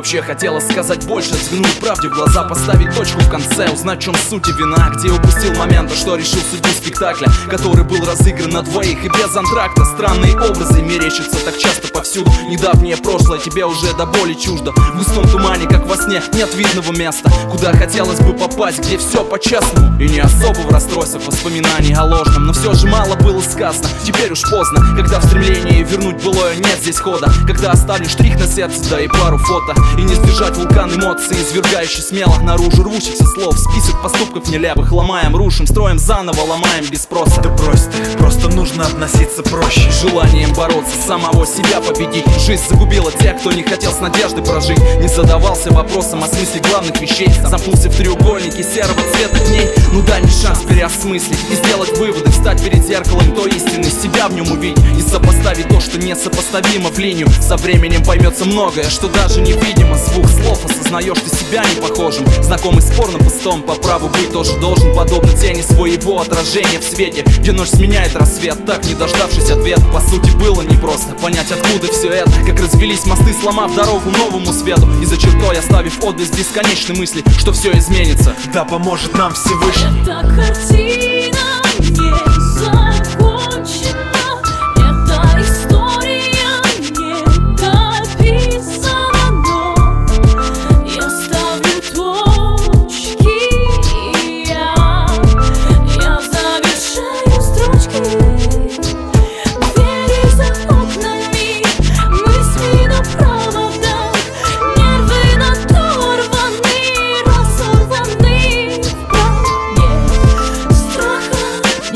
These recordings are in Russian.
вообще хотела сказать больше? Взглянуть правде в глаза, поставить точку в конце, узнать, в чем суть и вина, где упустил момент, а что решил судьбу спектакля, который был разыгран на двоих и без антракта. Странные образы мерещатся так часто повсюду. Недавнее прошлое тебе уже до боли чуждо. В густом тумане, как во сне, нет видного места, куда хотелось бы попасть, где все по-честному. И не особо в расстройствах воспоминаний о ложном, но все же мало было сказано. Теперь уж поздно, когда в стремлении вернуть былое нет здесь хода, когда оставлю штрих на сердце, да и пару фото, и не сдержать вулкан эмоций, извергающий смело наружу рвущихся слов. Список поступков нелепых ломаем, рушим, строим заново, ломаем без спроса. Да брось ты, просто нужно относиться проще. Желанием бороться, самого себя победить. Жизнь загубила тех, кто не хотел с надеждой прожить, не задавался вопросом о смысле главных вещей, замкнулся в треугольнике серого цвета дней. Ну дай мне шанс переосмыслить и сделать выводы, встать перед зеркалом той истины, себя в нем увидеть и сопоставить то, что несопоставимо в линию. Со временем поймется многое, что даже невидимо. Звук слов осознаешь ты себя не похожим, знакомый спорным пустом, по праву быть тоже должен, подобно тени своего отражения в свете, где ночь сменяет рассвет, так не дождавшись ответа. По сути было непросто понять, откуда все это, как развелись мосты, сломав дорогу новому свету, и за чертой оставив отблеск бесконечной мысли, что все изменится. Да поможет нам Всевышний. Эта картина не закончена, эта история не дописана, но я ставлю точки, и я завершаю строчки. Двери за окнами, мысли на проводах, нервы надорваны, разорваны в прах. Нет страха,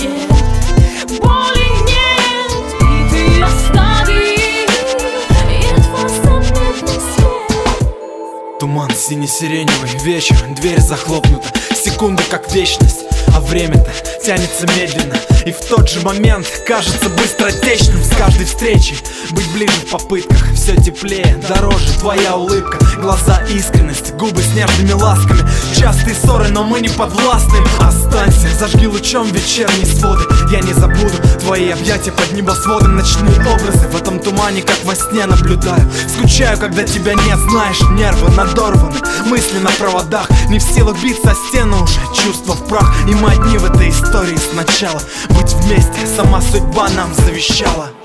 нет боли, нет, и ты остави едва заметный свет. Туман сине-сиреневый, вечер, дверь захлопнута. Секунды как вечность, а время-то тянется медленно. И в тот же момент кажется быстротечным. С каждой встречи быть ближе в попытках. Все теплее, дороже твоя улыбка, глаза искренность, губы с нежными ласками. Частые ссоры, но мы не подвластны. Останься, зажги лучом вечерние своды. Я не забуду твои объятия под небосводом. Ночные образы в этом тумане, как во сне наблюдаю. Скучаю, когда тебя нет, знаешь, нервы надорваны, мысли на проводах, не в силах биться о стену уже, чувства в прах. И мы одни в этой истории сначала. Быть вместе сама судьба нам завещала.